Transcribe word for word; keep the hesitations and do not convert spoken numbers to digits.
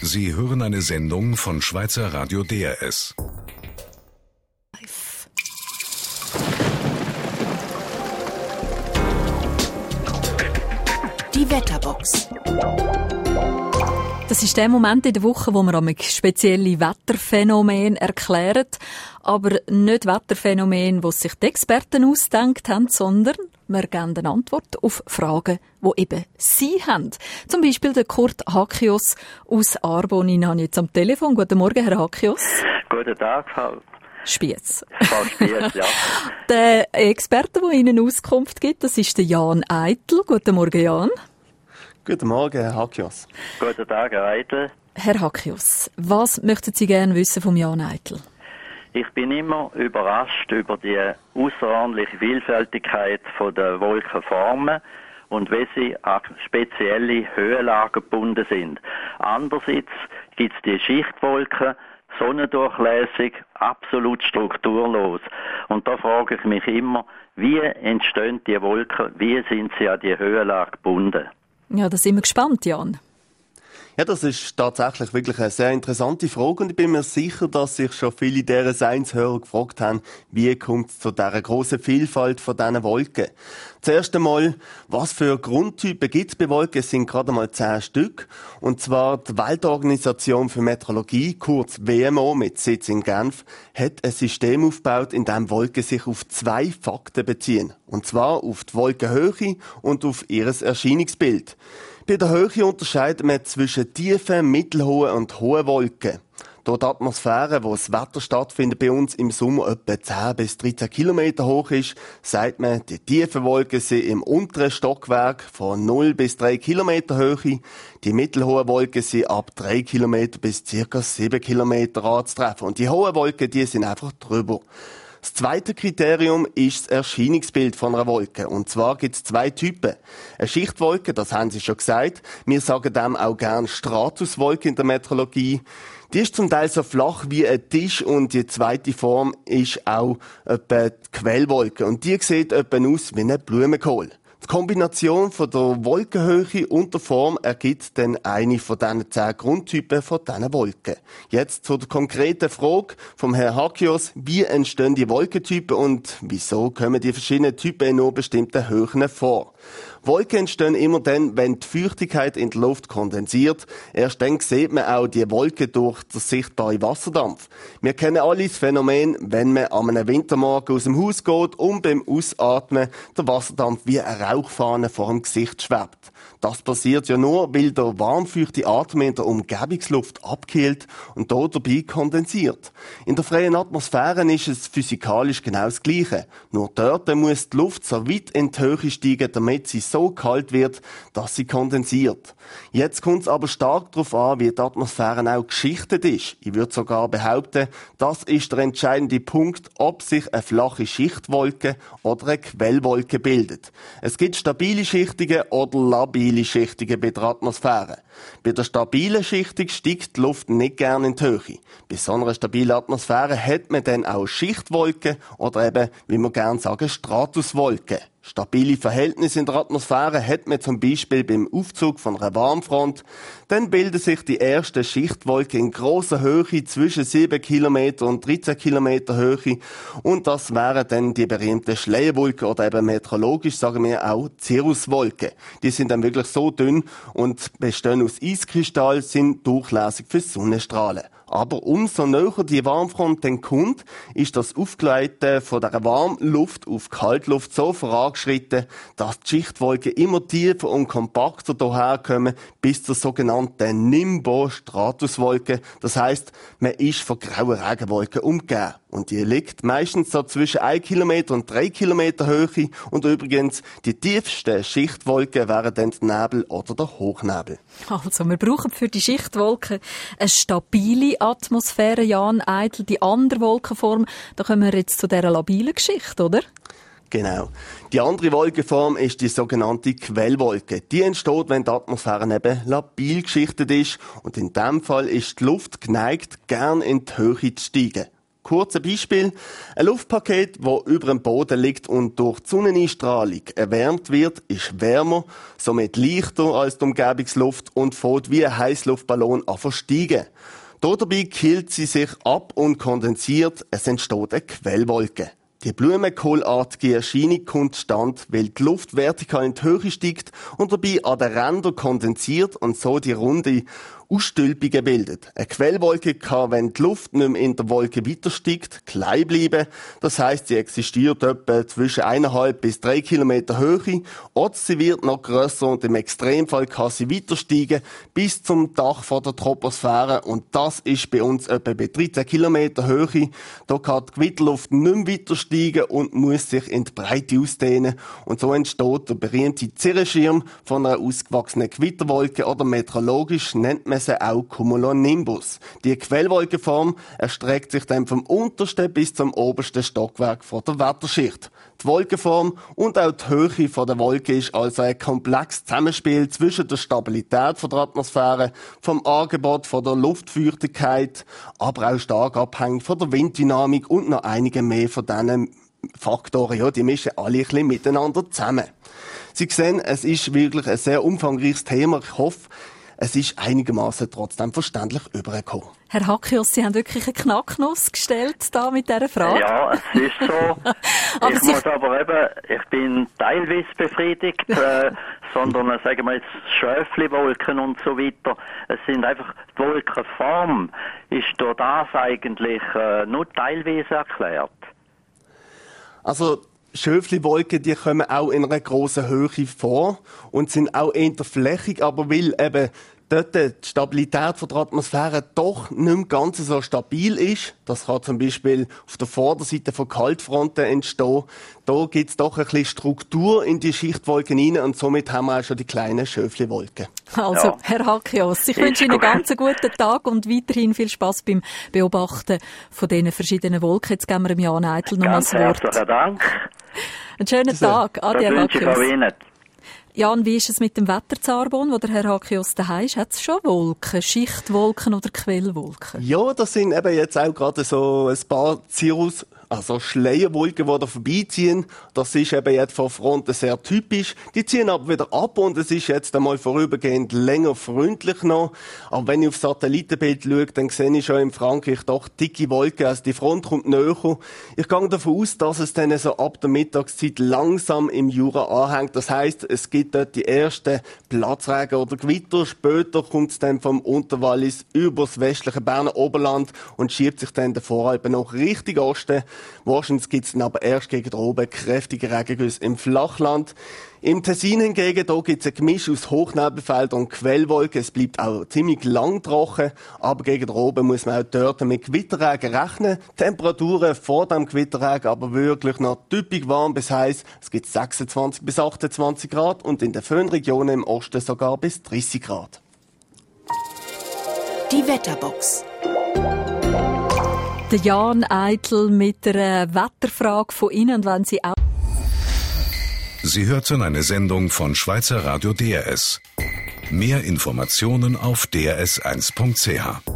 Sie hören eine Sendung von Schweizer Radio D R S. Die Wetterbox. Das ist der Moment in der Woche, wo wir ein spezielles Wetterphänomen erklären. Aber nicht Wetterphänomen, die sich die Experten ausgedacht haben, sondern wir geben eine Antwort auf Fragen, die eben Sie haben. Zum Beispiel der Kurt Hakios aus Arbon. Ich habe jetzt am Telefon. Guten Morgen, Herr Hakios. Guten Tag, Frau Spiez. Frau Spiez, ja. Der Experte, der Ihnen Auskunft gibt, das ist der Jan Eitel. Guten Morgen, Jan. Guten Morgen, Herr Hakios. Guten Tag, Herr Eitel. Herr Hakios, was möchten Sie gerne wissen vom Jan Eitel? Ich bin immer überrascht über die außerordentliche Vielfältigkeit der Wolkenformen und wie sie an spezielle Höhenlagen gebunden sind. Andererseits gibt es die Schichtwolken, sonnendurchlässig, absolut strukturlos. Und da frage ich mich immer, wie entstehen die Wolken, wie sind sie an die Höhenlage gebunden? Ja, da sind wir gespannt, Jan. Ja, das ist tatsächlich wirklich eine sehr interessante Frage und ich bin mir sicher, dass sich schon viele dieser Seinshörer gefragt haben, wie kommt es zu dieser grossen Vielfalt von diesen Wolken. Zuerst einmal, was für Grundtypen gibt es bei Wolken? Es sind gerade mal zehn Stück. Und zwar die Weltorganisation für Meteorologie, kurz W M O mit Sitz in Genf, hat ein System aufgebaut, in dem Wolken sich auf zwei Fakten beziehen. Und zwar auf die Wolkenhöhe und auf ihr Erscheinungsbild. Bei der Höhe unterscheidet man zwischen tiefen, mittelhohen und hohen Wolken. Durch die Atmosphäre, wo das Wetter stattfindet, bei uns im Sommer etwa zehn bis dreizehn Kilometer hoch ist, sagt man, die tiefen Wolken sind im unteren Stockwerk von null bis drei Kilometer Höhe. Die mittelhohen Wolken sind ab drei Kilometer bis ca. sieben Kilometer anzutreffen. Und die hohen Wolken, die sind einfach drüber. Das zweite Kriterium ist das Erscheinungsbild von einer Wolke. Und zwar gibt es zwei Typen. Eine Schichtwolke, das haben Sie schon gesagt. Wir sagen dem auch gern Stratuswolke in der Meteorologie. Die ist zum Teil so flach wie ein Tisch und die zweite Form ist auch etwa die Quellwolke. Und die sieht etwa aus wie ein Blumenkohl. Die Kombination von der Wolkenhöhe und der Form ergibt dann eine von diesen zehn Grundtypen von diesen Wolken. Jetzt zu der konkreten Frage vom Herrn Hakios. Wie entstehen die Wolkentypen und wieso kommen die verschiedenen Typen in nur bestimmten Höhen vor? Wolken entstehen immer dann, wenn die Feuchtigkeit in der Luft kondensiert. Erst dann sieht man auch die Wolken durch den sichtbaren Wasserdampf. Wir kennen alle das Phänomen, wenn man an einem Wintermorgen aus dem Haus geht und beim Ausatmen der Wasserdampf wie eine Rauchfahne vor dem Gesicht schwebt. Das passiert ja nur, weil der warmfeuchte Atem in der Umgebungsluft abkühlt und dort dabei kondensiert. In der freien Atmosphäre ist es physikalisch genau das Gleiche. Nur dort muss die Luft so weit in die Höhe steigen, damit sie so kalt wird, dass sie kondensiert. Jetzt kommt es aber stark darauf an, wie die Atmosphäre auch geschichtet ist. Ich würde sogar behaupten, das ist der entscheidende Punkt, ob sich eine flache Schichtwolke oder eine Quellwolke bildet. Es gibt stabile Schichtungen oder labile Schichtungen bei der Atmosphäre. Bei der stabilen Schichtung steigt die Luft nicht gerne in die Höhe. Bei so einer stabilen Atmosphäre hat man dann auch Schichtwolken oder eben, wie wir gerne sagen, Stratuswolken. Stabile Verhältnisse in der Atmosphäre hat man zum Beispiel beim Aufzug von einer Warmfront. Dann bilden sich die ersten Schichtwolken in grosser Höhe zwischen sieben Kilometer und dreizehn Kilometer Höhe. Und das wären dann die berühmten Schleierwolken oder eben meteorologisch sagen wir auch Cirruswolken. Die sind dann wirklich so dünn und bestehen aus Eiskristall, sind durchlässig für Sonnenstrahlen. Aber umso näher die Warmfront dann kommt, ist das Aufgleiten von dieser Warmluft auf Kaltluft so vorangeschritten, dass die Schichtwolken immer tiefer und kompakter daherkommen, bis zur sogenannten Nimbo-Stratuswolke. Das heisst, man ist von grauen Regenwolken umgeben. Und die liegt meistens so zwischen ein Kilometer und drei Kilometer Höhe. Und übrigens, die tiefsten Schichtwolken wären dann der Nebel oder der Hochnebel. Also, wir brauchen für die Schichtwolken eine stabile Atmosphäre, Jan Eitel. Die andere Wolkenform, da kommen wir jetzt zu dieser labilen Geschichte, oder? Genau. Die andere Wolkenform ist die sogenannte Quellwolke. Die entsteht, wenn die Atmosphäre eben labil geschichtet ist. Und in diesem Fall ist die Luft geneigt, gern in die Höhe zu steigen. Kurze Beispiel. Ein Luftpaket, das über dem Boden liegt und durch die Sonneneinstrahlung erwärmt wird, ist wärmer, somit leichter als die Umgebungsluft und fährt wie ein Heissluftballon an versteigen. Dabei kühlt sie sich ab und kondensiert, es entsteht eine Quellwolke. Die blumenkohlartige Erscheinung kommt stand, weil die Luft vertikal in die Höhe steigt und dabei an den Rändern kondensiert und so die runde Ausstülpungen bildet. Eine Quellwolke kann, wenn die Luft nicht mehr in der Wolke weitersteigt, klein bleiben. Das heisst, sie existiert etwa zwischen eineinhalb bis drei Kilometer Höhe, oder sie wird noch grösser und im Extremfall kann sie weiter steigen bis zum Dach von der Troposphäre und das ist bei uns etwa bei dreizehn Kilometer Höhe. Da kann die Gewitterluft nicht mehr weiter steigen und muss sich in die Breite ausdehnen und so entsteht der berühmte Cirrenschirm von einer ausgewachsenen Gewitterwolke oder meteorologisch nennt man auch Cumulonimbus. Die Quellwolkenform erstreckt sich dann vom untersten bis zum obersten Stockwerk von der Wetterschicht. Die Wolkenform und auch die Höhe von der Wolke ist also ein komplexes Zusammenspiel zwischen der Stabilität von der Atmosphäre, vom Angebot von der Luftfeuchtigkeit, aber auch stark abhängig von der Winddynamik und noch einige mehr von diesen Faktoren. Ja, die mischen alle ein bisschen miteinander zusammen. Sie sehen, es ist wirklich ein sehr umfangreiches Thema. Ich hoffe, es ist einigermaßen trotzdem verständlich übergekommen. Herr Hackius, Sie haben wirklich eine Knacknuss gestellt da mit dieser Frage. Ja, es ist so. aber ich Sie... muss aber eben, ich bin teilweise befriedigt, äh, sondern sagen wir jetzt Schöfli-Wolken und so weiter. Es sind einfach, die Wolkenform ist durch das eigentlich äh, nur teilweise erklärt. Also, Schöfli-Wolken, die kommen auch in einer grossen Höhe vor und sind auch eher flächig, aber weil eben dort die Stabilität der Atmosphäre doch nicht mehr ganz so stabil ist, das kann zum Beispiel auf der Vorderseite von Kaltfronten entstehen, da gibt es doch ein bisschen Struktur in die Schichtwolken rein und somit haben wir auch schon die kleinen Schöfli-Wolken. Also, ja. Herr Hackius, ich wünsche Ihnen einen ganz guten Tag und weiterhin viel Spass beim Beobachten von diesen verschiedenen Wolken. Jetzt geben wir dem Jan Eitel noch mal das Wort. Herzlichen Dank. Einen schönen Tag. Adi, Herr Hackius. Jan, wie ist es mit dem Wetterzarbon, wo der Herr Hackius daheim ist? Hat es schon Wolken, Schichtwolken oder Quellwolken? Ja, das sind eben jetzt auch gerade so ein paar Cirrus, also Schleierwolken, die da vorbeiziehen. Das ist eben jetzt von Fronten sehr typisch. Die ziehen aber wieder ab und es ist jetzt einmal vorübergehend länger freundlich noch. Aber wenn ich auf Satellitenbild schaue, dann sehe ich schon in Frankreich doch dicke Wolken. Also die Front kommt näher. Ich gehe davon aus, dass es dann so ab der Mittagszeit langsam im Jura anhängt. Das heisst, es gibt dort die ersten Platzregen oder Gewitter. Später kommt es dann vom Unterwallis über das westliche Berner Oberland und schiebt sich dann der Voralpen noch Richtung Osten. Wahrscheinlich gibt es dann aber erst gegen oben kräftige Regengüsse im Flachland. Im Tessin hingegen, da gibt es ein Gemisch aus Hochnebelfeldern und Quellwolken. Es bleibt auch ziemlich lang trocken, aber gegen oben muss man auch dort mit Gewitterregen rechnen. Temperaturen vor dem Gewitterregen aber wirklich noch typisch warm, bis heiß. Es gibt sechsundzwanzig bis achtundzwanzig Grad und in den Föhnregionen im Osten sogar bis dreißig Grad. Die Wetterbox. Der Jan Eitel mit einer Wetterfrage von Ihnen. Und wenn Sie auch Sie hörten eine Sendung von Schweizer Radio D R S. Mehr Informationen auf d r s eins punkt c h.